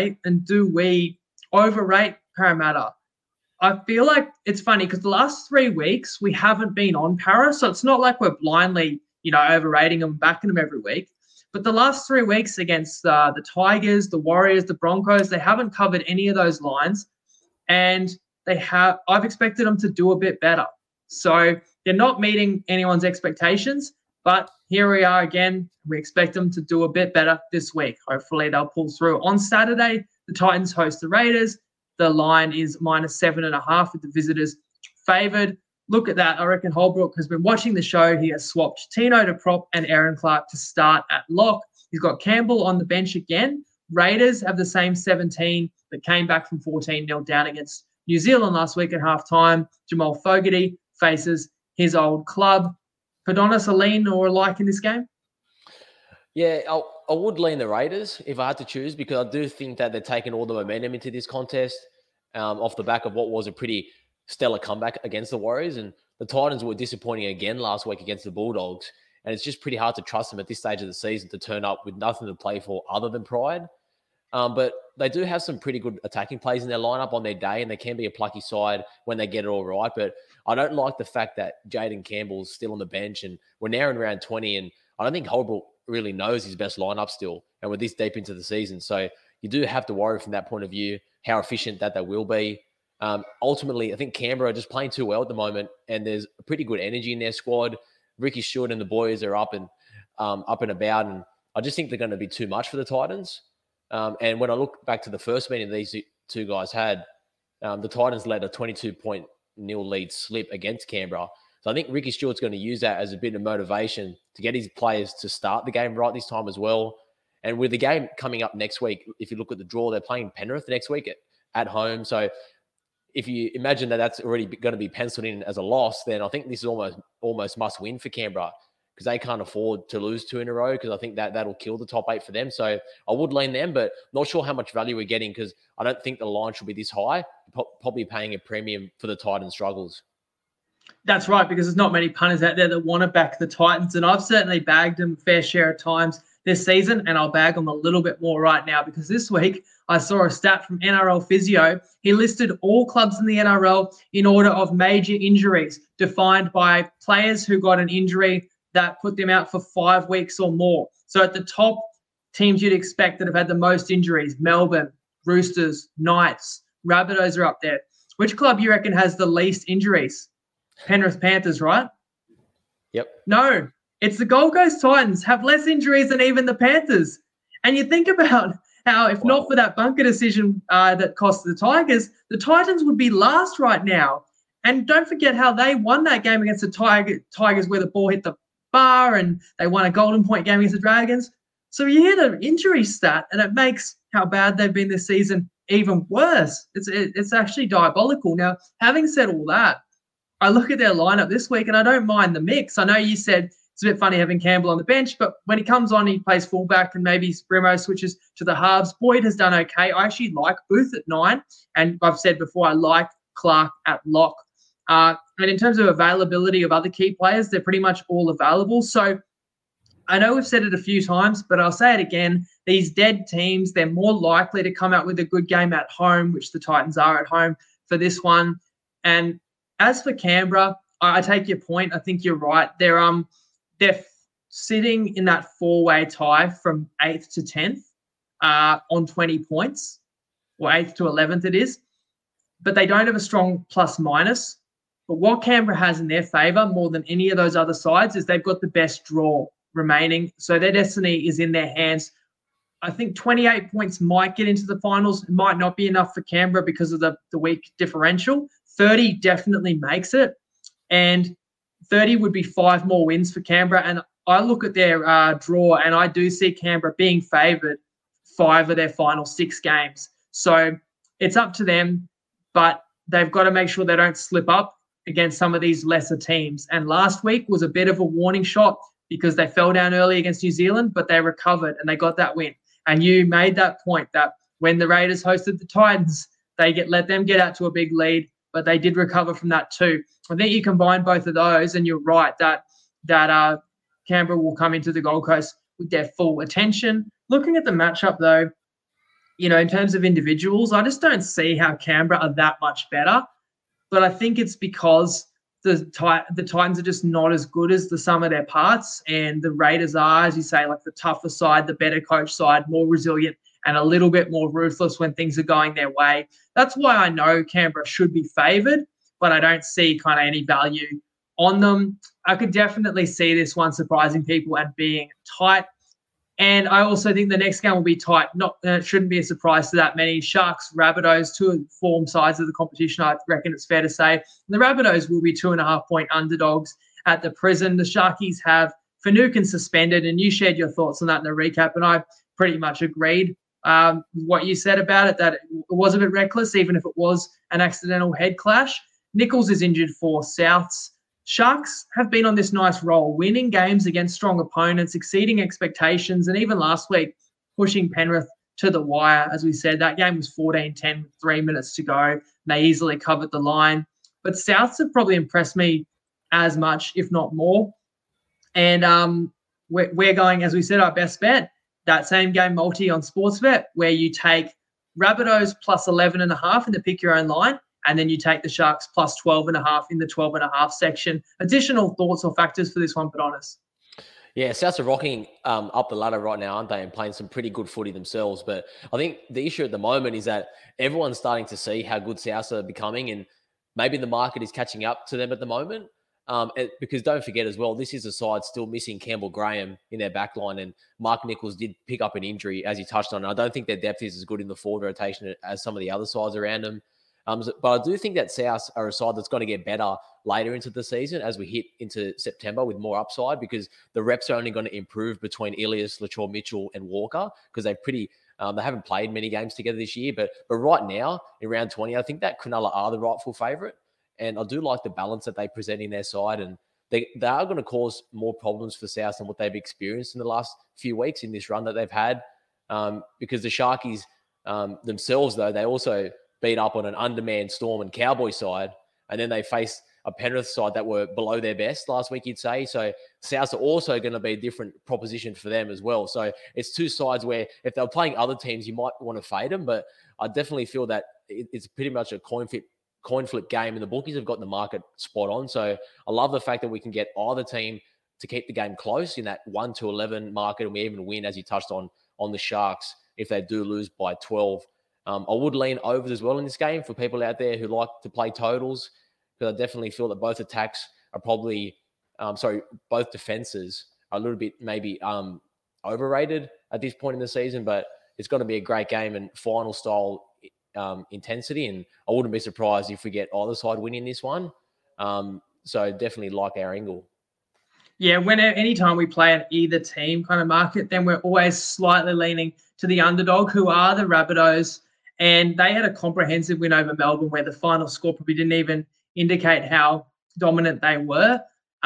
we overrate Parramatta? I feel like it's funny because the last 3 weeks we haven't been on Para, so it's not like we're blindly, overrating them, backing them every week. But the last 3 weeks against the Tigers, the Warriors, the Broncos, they haven't covered any of those lines, and I've expected them to do a bit better. So they're not meeting anyone's expectations, but here we are again. We expect them to do a bit better this week. Hopefully they'll pull through. On Saturday, the Titans host the Raiders. The line is -7.5 with the visitors favoured. look at that. I reckon Holbrook has been watching the show. He has swapped Tino to prop and Aaron Clark to start at lock. He's got Campbell on the bench again. Raiders have the same 17 that came back from 14-0 down against New Zealand last week at halftime. Jamal Fogarty faces his old club. Adonis, a lean or a like in this game? Yeah, I would lean the Raiders if I had to choose, because I do think that they're taking all the momentum into this contest off the back of what was a pretty stellar comeback against the Warriors. And the Titans were disappointing again last week against the Bulldogs. And it's just pretty hard to trust them at this stage of the season to turn up with nothing to play for other than pride. But they do have some pretty good attacking plays in their lineup on their day, and they can be a plucky side when they get it all right. But I don't like the fact that Jaden Campbell's still on the bench, and we're now in round 20, and I don't think Holbrook really knows his best lineup still, and we're this deep into the season. So you do have to worry from that point of view how efficient that they will be. Ultimately, I think Canberra are just playing too well at the moment, and there's a pretty good energy in their squad. Ricky Stewart and the boys are up and about, and I just think they're going to be too much for the Titans. And when I look back to the first meeting these two guys had, the Titans let a 22-point lead slip against Canberra. So I think Ricky Stewart's going to use that as a bit of motivation to get his players to start the game right this time as well. And with the game coming up next week, if you look at the draw, they're playing Penrith next week at home. So if you imagine that that's already going to be penciled in as a loss, then I think this is almost must win for Canberra, because they can't afford to lose 2 in a row, because I think that'll kill the top 8 for them. So I would lean them, but not sure how much value we're getting, because I don't think the line should be this high. Probably paying a premium for the Titans' struggles. That's right, because there's not many punters out there that want to back the Titans, and I've certainly bagged them a fair share of times this season, and I'll bag them a little bit more right now, because this week I saw a stat from NRL Physio. He listed all clubs in the NRL in order of major injuries, defined by players who got an injury that put them out for 5 weeks or more. So at the top, teams you'd expect that have had the most injuries: Melbourne, Roosters, Knights, Rabbitohs are up there. Which club you reckon has the least injuries? Penrith Panthers, right? Yep. No, it's the Gold Coast Titans have less injuries than even the Panthers. And you think about how, if not for that bunker decision that cost the Tigers would be last right now. And don't forget how they won that game against the Tigers, where the ball hit the bar, and they won a golden point game against the Dragons. So you hear the injury stat, and it makes how bad they've been this season even worse. It's actually diabolical. Now, having said all that, I look at their lineup this week, and I don't mind the mix. I know you said it's a bit funny having Campbell on the bench, but when he comes on, he plays fullback, and maybe Brimo switches to the halves. Boyd has done okay. I actually like Booth at 9, and I've said before I like Clark at lock. And in terms of availability of other key players, they're pretty much all available. So I know we've said it a few times, but I'll say it again. These dead teams, they're more likely to come out with a good game at home, which the Titans are at home for this one. And as for Canberra, I take your point. I think you're right. They're sitting in that 4-way tie from 8th to 10th on 20 points, or 8th to 11th it is. But they don't have a strong plus-minus. But what Canberra has in their favour more than any of those other sides is they've got the best draw remaining. So their destiny is in their hands. I think 28 points might get into the finals. It might not be enough for Canberra because of the weak differential. 30 definitely makes it. And 30 would be 5 more wins for Canberra. And I look at their draw, and I do see Canberra being favoured 5 of their final 6 games. So it's up to them, but they've got to make sure they don't slip up against some of these lesser teams. And last week was a bit of a warning shot because they fell down early against New Zealand, but they recovered and they got that win. And you made that point that when the Raiders hosted the Titans, they let them get out to a big lead, but they did recover from that too. I think you combine both of those, and you're right that Canberra will come into the Gold Coast with their full attention. Looking at the matchup, though, in terms of individuals, I just don't see how Canberra are that much better. But I think it's because the Titans are just not as good as the sum of their parts, and the Raiders are, as you say, like the tougher side, the better coach side, more resilient, and a little bit more ruthless when things are going their way. That's why I know Canberra should be favoured, but I don't see kind of any value on them. I could definitely see this one surprising people and being tight. And I also think the next game will be tight. It shouldn't be a surprise to that many. Sharks, Rabbitohs, two form sides of the competition, I reckon it's fair to say. The Rabbitohs will be 2.5-point underdogs at the Prison. The Sharkies have Finucane suspended, and you shared your thoughts on that in the recap, and I pretty much agreed with what you said about it, that it was a bit reckless, even if it was an accidental head clash. Nichols is injured for Souths. Sharks have been on this nice roll, winning games against strong opponents, exceeding expectations, and even last week, pushing Penrith to the wire. As we said, that game was 14-10 with 3 minutes to go. They easily covered the line. But Souths have probably impressed me as much, if not more. And we're going, as we said, our best bet, that same game multi on Sportsbet, where you take Rabbitohs plus 11.5 in the pick your own line, and then you take the Sharks plus 12.5 in the 12.5 section. Additional thoughts or factors for this one, Adonis? Yeah, Souths are rocking up the ladder right now, aren't they? And playing some pretty good footy themselves. But I think the issue at the moment is that everyone's starting to see how good Souths are becoming, and maybe the market is catching up to them at the moment. Because don't forget as well, this is a side still missing Campbell Graham in their backline, and Mark Nichols did pick up an injury, as he touched on. I don't think their depth is as good in the forward rotation as some of the other sides around them. But I do think that Souths are a side that's going to get better later into the season as we hit into September with more upside, because the reps are only going to improve between Ilias, Latrell Mitchell and Walker, because they haven't played many games together this year. But right now, in round 20, I think that Cronulla are the rightful favourite. And I do like the balance that they present in their side. And they are going to cause more problems for South than what they've experienced in the last few weeks in this run that they've had. Because the Sharkies themselves, though, they also beat up on an undermanned Storm and Cowboy side. And then they faced a Penrith side that were below their best last week, you'd say. So South are also going to be a different proposition for them as well. So it's two sides where if they're playing other teams, you might want to fade them. But I definitely feel that it's pretty much a coin flip game, and the bookies have got the market spot on. So I love the fact that we can get either team to keep the game close in that 1-11 market, and we even win, as you touched on the Sharks, if they do lose by 12. I would lean overs as well in this game for people out there who like to play totals, because I definitely feel that both attacks are probably, both defenses are a little bit maybe overrated at this point in the season, but it's going to be a great game and final style intensity, and I wouldn't be surprised if we get either side winning this one. So definitely like our angle. Yeah, anytime we play an either team kind of market, then we're always slightly leaning to the underdog, who are the Rabbitohs. And they had a comprehensive win over Melbourne where the final score probably didn't even indicate how dominant they were.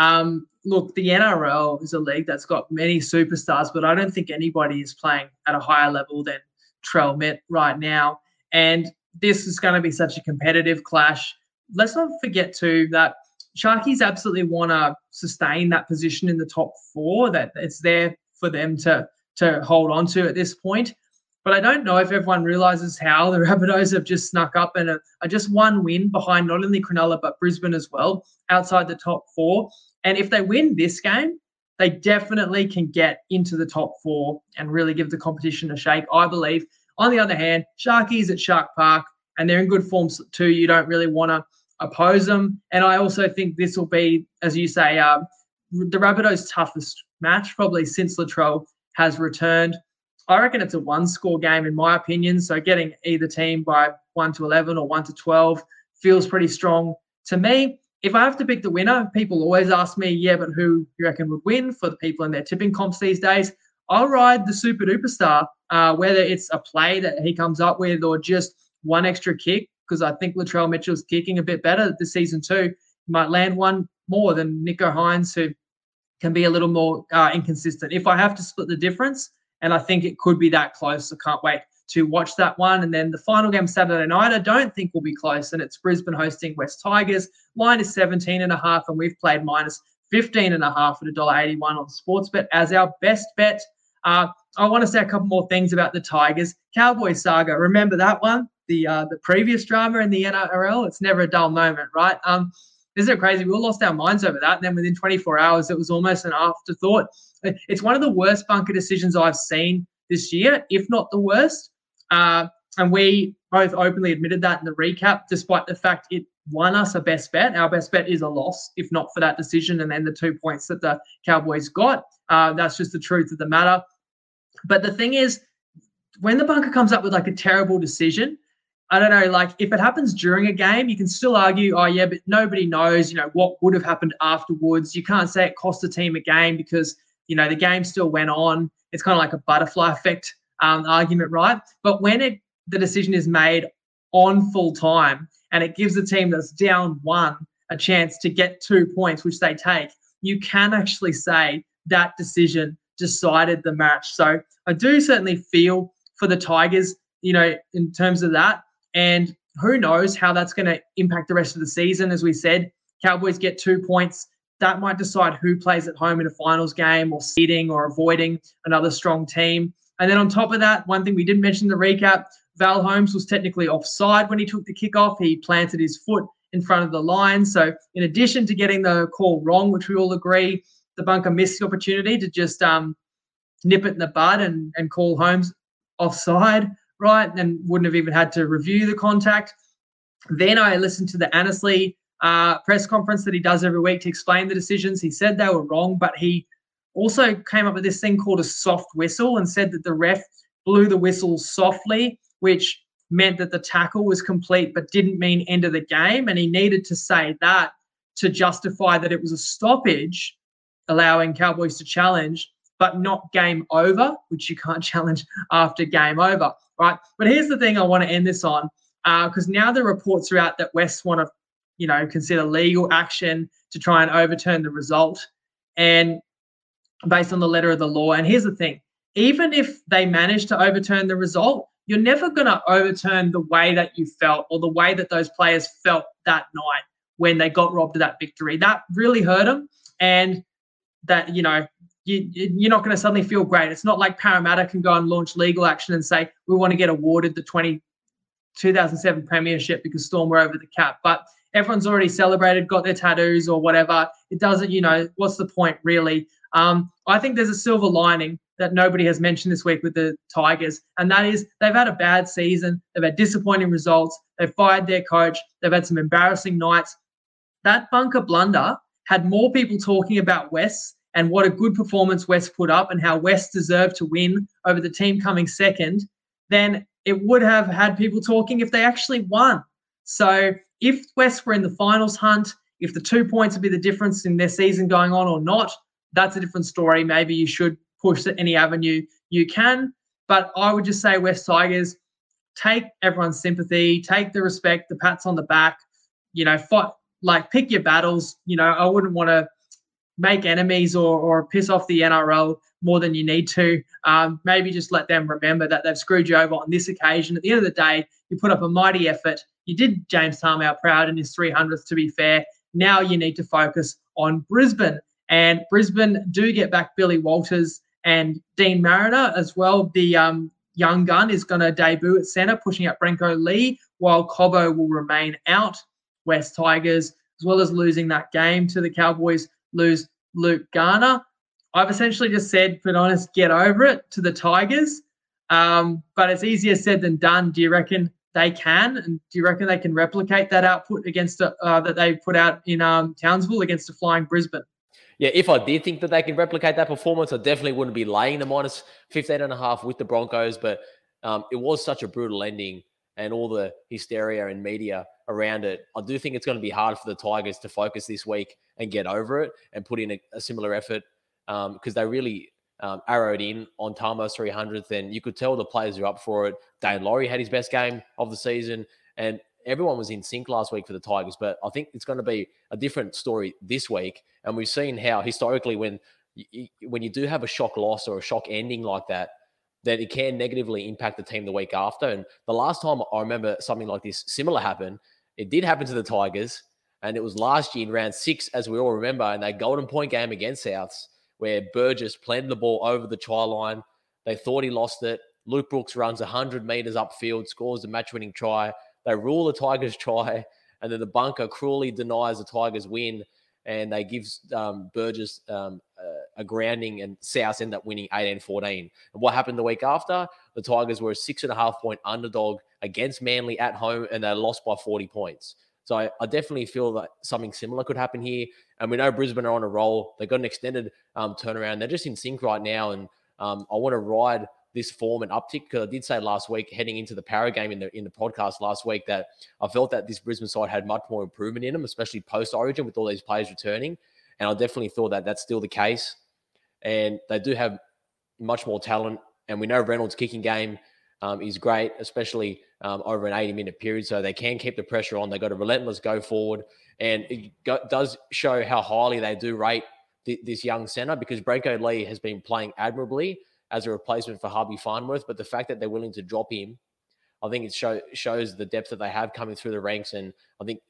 Look, the NRL is a league that's got many superstars, but I don't think anybody is playing at a higher level than Trell Mitt right now. And this is going to be such a competitive clash. Let's not forget, too, that Sharkies absolutely want to sustain that position in the top four, that it's there for them to hold on to at this point. But I don't know if everyone realises how the Rabbitohs have just snuck up and are just one win behind not only Cronulla but Brisbane as well, outside the top four. And if they win this game, they definitely can get into the top four and really give the competition a shake, I believe. On the other hand, Sharkies at Shark Park, and they're in good form too. You don't really want to oppose them. And I also think this will be, as you say, the Rabbitohs' toughest match probably since Latrell has returned. I reckon it's a one-score game in my opinion. So getting either team by 1-11 or 1-12 feels pretty strong to me. If I have to pick the winner, people always ask me, yeah, but who you reckon would win for the people in their tipping comps these days? I'll ride the super duper star, whether it's a play that he comes up with or just one extra kick, because I think Latrell Mitchell's kicking a bit better this season too. He might land one more than Nicho Hynes, who can be a little more inconsistent. If I have to split the difference, and I think it could be that close, I can't wait to watch that one. And then the final game Saturday night, I don't think will be close, and it's Brisbane hosting West Tigers. Line is 17.5, and we've played minus 15.5 at $1.81 on Sportsbet as our best bet. I want to say a couple more things about the Tigers. Cowboy saga, remember that one? The previous drama in the NRL? It's never a dull moment, right? Isn't it crazy? We all lost our minds over that. And then within 24 hours, it was almost an afterthought. It's one of the worst bunker decisions I've seen this year, if not the worst. And we both openly admitted that in the recap, despite the fact it won us a best bet. Our best bet is a loss, if not for that decision and then the 2 points that the Cowboys got. That's just the truth of the matter. But the thing is, when the bunker comes up with like a terrible decision, I don't know, like if it happens during a game, you can still argue, oh yeah, but nobody knows, what would have happened afterwards. You can't say it cost the team a game because, the game still went on. It's kind of like a butterfly effect argument, right? But when the decision is made on full time and it gives the team that's down 1 a chance to get 2 points, which they take, you can actually say that decision decided the match. So I do certainly feel for the Tigers, in terms of that. And who knows how that's going to impact the rest of the season. As we said, Cowboys get 2 points. That might decide who plays at home in a finals game or seeding or avoiding another strong team. And then on top of that, one thing we didn't mention in the recap, Val Holmes was technically offside when he took the kickoff. He planted his foot in front of the line. So in addition to getting the call wrong, which we all agree, the bunker missed the opportunity to just nip it in the bud and call Holmes offside, right? And wouldn't have even had to review the contact. Then I listened to the Annesley press conference that he does every week to explain the decisions. He said they were wrong, but he also came up with this thing called a soft whistle and said that the ref blew the whistle softly, which meant that the tackle was complete but didn't mean end of the game. And he needed to say that to justify that it was a stoppage, allowing Cowboys to challenge, but not game over, which you can't challenge after game over, right? But here's the thing I want to end this on, because now the reports are out that West want to, consider legal action to try and overturn the result, and based on the letter of the law. And here's the thing, even if they manage to overturn the result, you're never going to overturn the way that you felt or the way that those players felt that night when they got robbed of that victory. That really hurt them, and that, you're not going to suddenly feel great. It's not like Parramatta can go and launch legal action and say, we want to get awarded the 2007 premiership because Storm were over the cap. But everyone's already celebrated, got their tattoos or whatever. It doesn't, what's the point really? I think there's a silver lining that nobody has mentioned this week with the Tigers, and that is they've had a bad season. They've had disappointing results. They've fired their coach. They've had some embarrassing nights. That bunker blunder had more people talking about West and what a good performance West put up and how West deserved to win over the team coming second than it would have had people talking if they actually won. So if West were in the finals hunt, if the 2 points would be the difference in their season going on or not, that's a different story. Maybe you should push at any avenue you can. But I would just say, West Tigers, take everyone's sympathy, take the respect, the pats on the back, fight, pick your battles. I wouldn't want to make enemies or piss off the NRL more than you need to. Maybe just let them remember that they've screwed you over on this occasion. At the end of the day, you put up a mighty effort. You did James Tarmow proud in his 300th, to be fair. Now you need to focus on Brisbane. And Brisbane do get back Billy Walters and Dean Mariner as well. The young gun is going to debut at centre, pushing out Brenko Lee, while Cobbo will remain out. West Tigers, as well as losing that game to the Cowboys, lose Luke Garner. I've essentially just said, be honest, get over it to the Tigers. But it's easier said than done. Do you reckon they can? And do you reckon they can replicate that output against that they put out in Townsville against a flying Brisbane? Yeah, if I did think that they can replicate that performance, I definitely wouldn't be laying the minus 15.5 with the Broncos. But it was such a brutal ending and all the hysteria and media around it. I do think it's going to be hard for the Tigers to focus this week and get over it and put in a similar effort because they really arrowed in on Tarmo's 300th, and you could tell the players are up for it. Dane Laurie had his best game of the season, and everyone was in sync last week for the Tigers. But I think it's going to be a different story this week, and we've seen how historically when you do have a shock loss or a shock ending like that, that it can negatively impact the team the week after. And the last time I remember something like this similar happen, it did happen to the Tigers, and it was last year in round 6, as we all remember, in that golden point game against Souths, where Burgess planted the ball over the try line. They thought he lost it. Luke Brooks runs 100 metres upfield, scores the match-winning try. They rule the Tigers try, and then the bunker cruelly denies the Tigers win, and they give Burgess a grounding, and South end up winning 18-14. And what happened the week after? The Tigers were a 6.5-point underdog against Manly at home, and they lost by 40 points. So I definitely feel that something similar could happen here. And we know Brisbane are on a roll. They've got an extended turnaround. They're just in sync right now. And I want to ride this form and uptick, because I did say last week, heading into the Para game in the podcast last week, that I felt that this Brisbane side had much more improvement in them, especially post-Origin with all these players returning. And I definitely thought that that's still the case. And they do have much more talent. And we know Reynolds' kicking game is great, especially over an 80-minute period. So they can keep the pressure on. They've got a relentless go forward. And it does show how highly they do rate this young centre, because Branko Lee has been playing admirably as a replacement for Harvey Farnworth. But the fact that they're willing to drop him, I think it shows the depth that they have coming through the ranks. And I think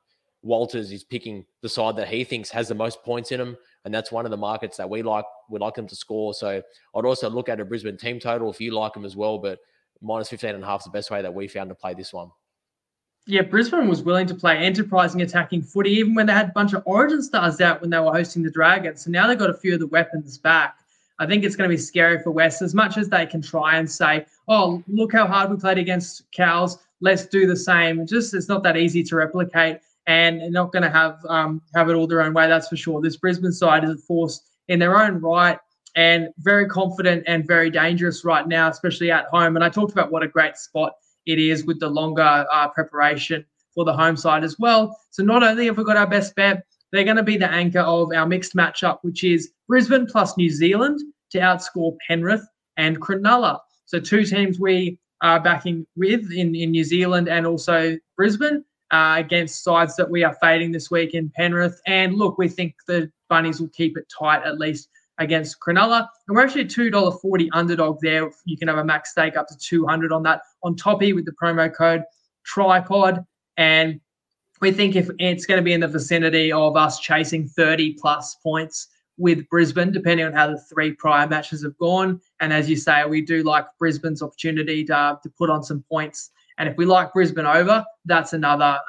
Walters is picking the side that he thinks has the most points in them. And that's one of the markets that we'd like them to score. So I'd also look at a Brisbane team total if you like them as well. But minus 15.5 is the best way that we found to play this one. Yeah, Brisbane was willing to play enterprising attacking footy, even when they had a bunch of Origin stars out when they were hosting the Dragons. So now they've got a few of the weapons back. I think it's going to be scary for West, as much as they can try and say, oh, look how hard we played against Cows, let's do the same. It's not that easy to replicate, and they're not going to have it all their own way, that's for sure. This Brisbane side is a force in their own right and very confident and very dangerous right now, especially at home. And I talked about what a great spot it is with the longer preparation for the home side as well. So not only have we got our best bet, they're going to be the anchor of our mixed matchup, which is Brisbane plus New Zealand to outscore Penrith and Cronulla. So two teams we are backing with in New Zealand and also Brisbane against sides that we are fading this week in Penrith. And look, we think the Bunnies will keep it tight, at least against Cronulla. And we're actually a $2.40 underdog there. You can have a max stake up to 200 on that on Toppy with the promo code TRIPOD. And we think if it's going to be in the vicinity of us chasing 30-plus points with Brisbane, depending on how the three prior matches have gone. And as you say, we do like Brisbane's opportunity to put on some points. And if we like Brisbane over, that's another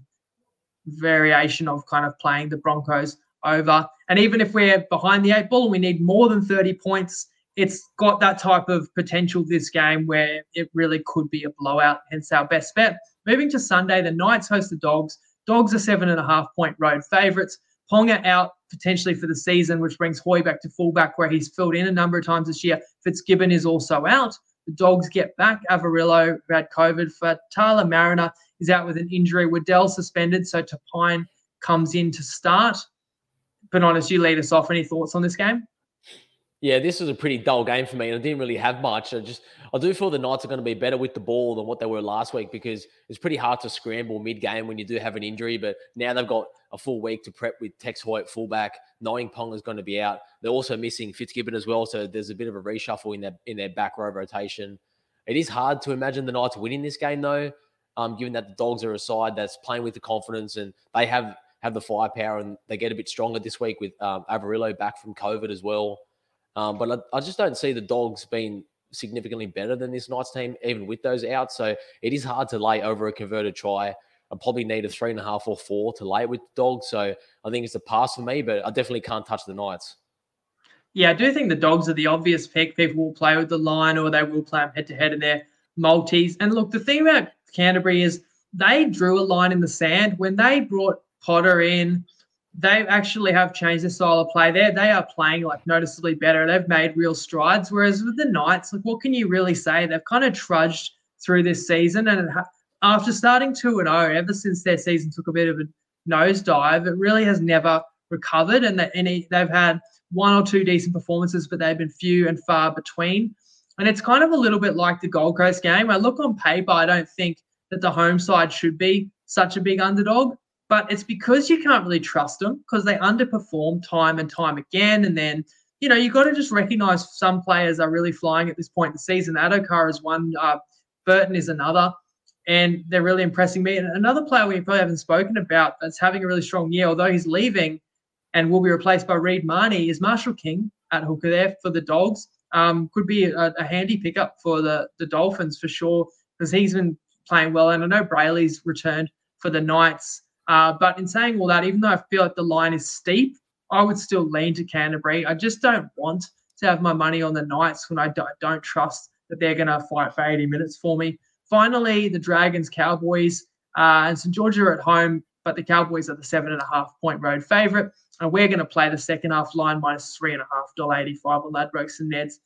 variation of kind of playing the Broncos over. And even if we're behind the 8 ball and we need more than 30 points, it's got that type of potential this game where it really could be a blowout, hence our best bet. Moving to Sunday, the Knights host the Dogs. Dogs are 7.5-point road favourites. Ponga out potentially for the season, which brings Hoy back to fullback, where he's filled in a number of times this year. Fitzgibbon is also out. The Dogs get back Avarillo, who had COVID. Fatala Mariner is out with an injury. Waddell suspended, so Tapine comes in to start. Benonis, you lead us off. Any thoughts on this game? Yeah, this was a pretty dull game for me, and I didn't really have much. I do feel the Knights are going to be better with the ball than what they were last week, because it's pretty hard to scramble mid-game when you do have an injury. But now they've got a full week to prep with Tex Hoy at fullback, knowing Ponga's going to be out. They're also missing Fitzgibbon as well, so there's a bit of a reshuffle in their back row rotation. It is hard to imagine the Knights winning this game, though, given that the Dogs are a side that's playing with the confidence, and they have the firepower, and they get a bit stronger this week with Avarillo back from COVID as well. But I just don't see the Dogs being significantly better than this Knights team, even with those outs. So it is hard to lay over a converted try. I probably need a 3.5 or 4 to lay with the Dogs. So I think it's a pass for me, but I definitely can't touch the Knights. Yeah, I do think the Dogs are the obvious pick. People will play with the line, or they will play them head-to-head in their multis. And look, the thing about Canterbury is they drew a line in the sand. When they brought Potter in, they actually have changed their style of play there. They are playing like noticeably better. They've made real strides. Whereas with the Knights, like, what can you really say? They've kind of trudged through this season. And after starting 2-0, ever since their season took a bit of a nosedive, it really has never recovered. And they've had 1 or 2 decent performances, but they've been few and far between. And it's kind of a little bit like the Gold Coast game. I look on paper, I don't think that the home side should be such a big underdog. But it's because you can't really trust them, because they underperform time and time again. And then, you've got to just recognise some players are really flying at this point in the season. Adokar is one, Burton is another, and they're really impressing me. And another player we probably haven't spoken about that's having a really strong year, although he's leaving and will be replaced by Reid Marnie, is Marshall King at hooker there for the Dogs. Could be a handy pickup for the Dolphins for sure, because he's been playing well. And I know Brayley's returned for the Knights. But in saying all that, even though I feel like the line is steep, I would still lean to Canterbury. I just don't want to have my money on the Knights when I don't trust that they're going to fight for 80 minutes for me. Finally, the Dragons, Cowboys, and St George are at home, but the Cowboys are the 7.5-point road favourite. And we're going to play the second half line minus $3.5, $1.85 on Ladbrokes and Neds.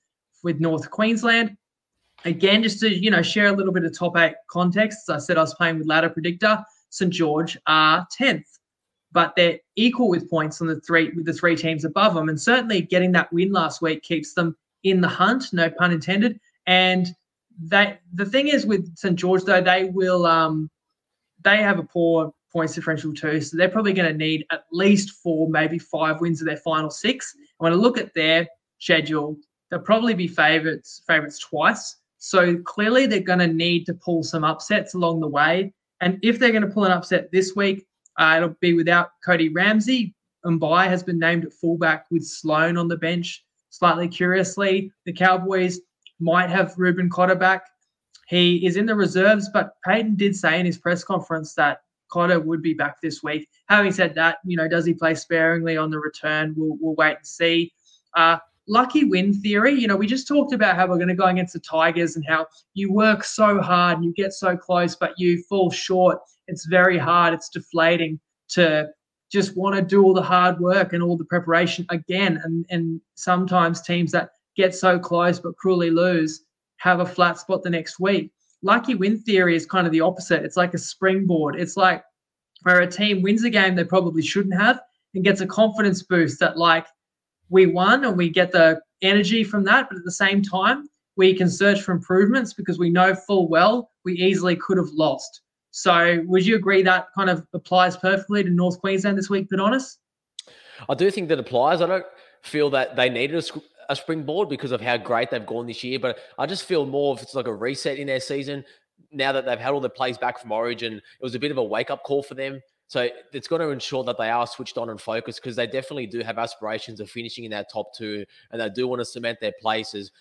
with North Queensland. Again, just to share a little bit of top 8 context. As I said, I was playing with Ladder Predictor. St George are 10th, but they're equal with points on the three teams above them. And certainly getting that win last week keeps them in the hunt, no pun intended. And the thing is with St George, though, they have a poor points differential too, so they're probably going to need at least 4, maybe 5 wins of their final 6. And when I look at their schedule, they'll probably be favourites twice. So clearly they're going to need to pull some upsets along the way. And if they're going to pull an upset this week, it'll be without Cody Ramsey. Mbai has been named at fullback with Sloan on the bench. Slightly curiously, the Cowboys might have Ruben Cotter back. He is in the reserves, but Payton did say in his press conference that Cotter would be back this week. Having said that, does he play sparingly on the return? We'll wait and see. Lucky win theory. We just talked about how we're going to go against the Tigers and how you work so hard and you get so close, but you fall short. It's very hard. It's deflating to just want to do all the hard work and all the preparation again. And sometimes teams that get so close but cruelly lose have a flat spot the next week. Lucky win theory is kind of the opposite. It's like a springboard. It's like where a team wins a game they probably shouldn't have and gets a confidence boost that we won and we get the energy from that. But at the same time, we can search for improvements because we know full well we easily could have lost. So would you agree that kind of applies perfectly to North Queensland this week, Adonis? I do think that applies. I don't feel that they needed a springboard because of how great they've gone this year, but I just feel more if it's like a reset in their season now that they've had all their plays back from Origin. It was a bit of a wake-up call for them. So it's going to ensure that they are switched on and focused because they definitely do have aspirations of finishing in that top 2, and they do want to cement their places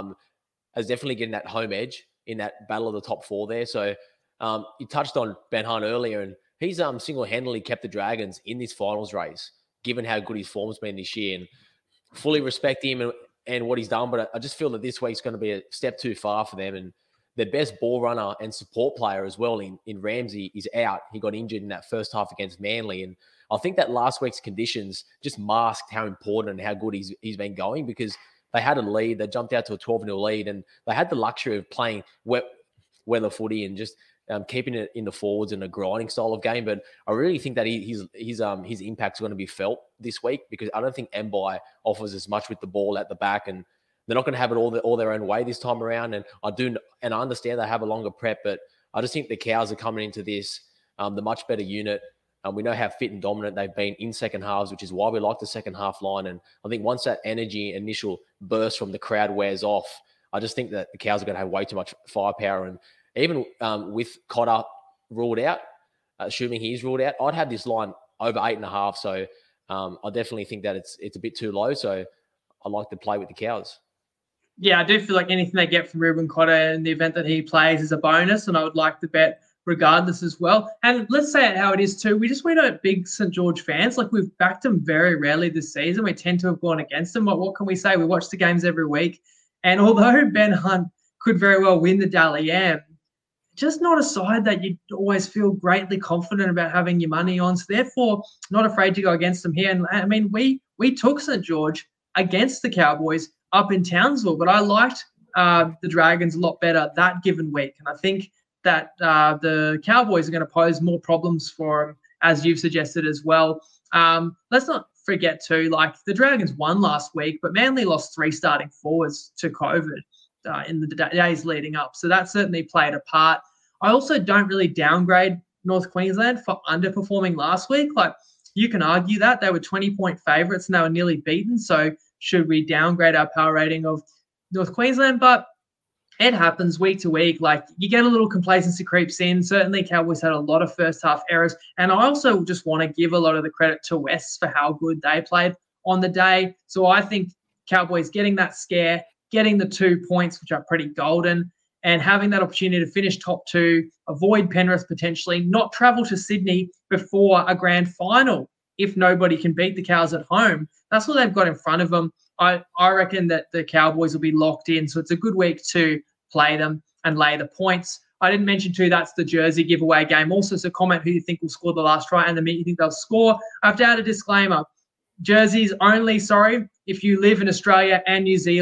as definitely getting that home edge in that battle of the top 4 there. So you touched on Ben Hunt earlier, and he's single-handedly kept the Dragons in this finals race, given how good his form's been this year. And fully respect him and what he's done, but I just feel that this week's going to be a step too far for them. And their best ball runner and support player as well in Ramsey is out. He got injured in that first half against Manly. And I think that last week's conditions just masked how important and how good he's been going because they had a lead. They jumped out to a 12-0 lead and they had the luxury of playing weather footy and just keeping it in the forwards and a grinding style of game. But I really think that his impact's going to be felt this week because I don't think Mbai offers as much with the ball at the back, and they're not going to have it all their own way this time around. And I understand they have a longer prep, but I just think the Cows are coming into this the much better unit. We know how fit and dominant they've been in second halves, which is why we like the second half line. And I think once that energy initial burst from the crowd wears off, I just think that the Cows are going to have way too much firepower. And even with Cotter ruled out, assuming he's ruled out, I'd have this line over 8.5. So I definitely think that it's a bit too low. So I like to play with the Cows. Yeah, I do feel like anything they get from Ruben Cotter in the event that he plays is a bonus, and I would like to bet regardless as well. And let's say it how it is too. We know big St George fans. We've backed them very rarely this season. We tend to have gone against them. What can we say? We watch the games every week. And although Ben Hunt could very well win the Dally M, just not a side that you always feel greatly confident about having your money on. So therefore, not afraid to go against them here. And I mean, we took St George against the Cowboys up in Townsville, but I liked the Dragons a lot better that given week. And I think that the Cowboys are going to pose more problems for them, as you've suggested as well. Let's not forget too, the Dragons won last week, but Manly lost 3 starting forwards to COVID in the days leading up. So that certainly played a part. I also don't really downgrade North Queensland for underperforming last week. You can argue that they were 20-point favourites and they were nearly beaten. So should we downgrade our power rating of North Queensland? But it happens week to week. You get a little complacency creeps in. Certainly Cowboys had a lot of first half errors. And I also just want to give a lot of the credit to West for how good they played on the day. So I think Cowboys getting that scare, getting the 2 points, which are pretty golden, and having that opportunity to finish top 2, avoid Penrith potentially, not travel to Sydney before a grand final if nobody can beat the Cows at home. That's what they've got in front of them. I reckon that the Cowboys will be locked in, so it's a good week to play them and lay the points. I didn't mention too, that's the jersey giveaway game also, so comment who you think will score the last try and the minute you think they'll score. I have to add a disclaimer. Jerseys only, if you live in Australia and New Zealand.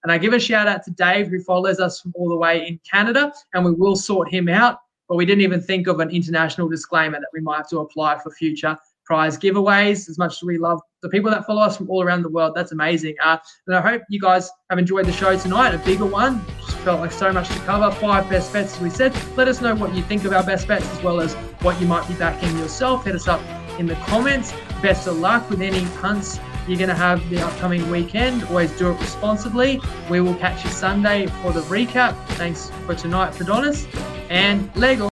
And I give a shout out to Dave, who follows us from all the way in Canada, and we will sort him out. But we didn't even think of an international disclaimer that we might have to apply for future prize giveaways. As much as we love the people that follow us from all around the world, that's amazing. And I hope you guys have enjoyed the show tonight, a bigger one. Just felt like so much to cover. 5 best bets, as we said. Let us know what you think of our best bets, as well as what you might be backing yourself. Hit us up in the comments. Best of luck with any punts you're going to have the upcoming weekend. Always do it responsibly. We will catch you Sunday for the recap. Thanks for tonight, Adonis, and Lego.